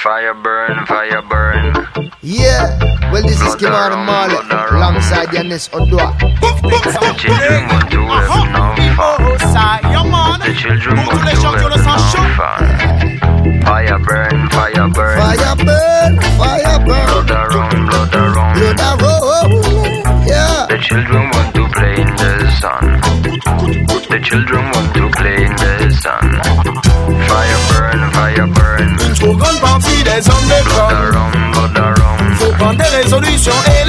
fire burn, fire burn. Yeah, well this is Kimani Marley alongside Yanis Odua. The children want to have no fun. The children want to have no fun. Fire burn, fire burn. Fire burn, fire burn. Blood around, blood around. Blood around, yeah. The children want to play in the sun. The children want to play in the sun. Fire burn, fire burn. Une trop grande partie des hommes de Blood around, blood around. Faut prendre des résolutions et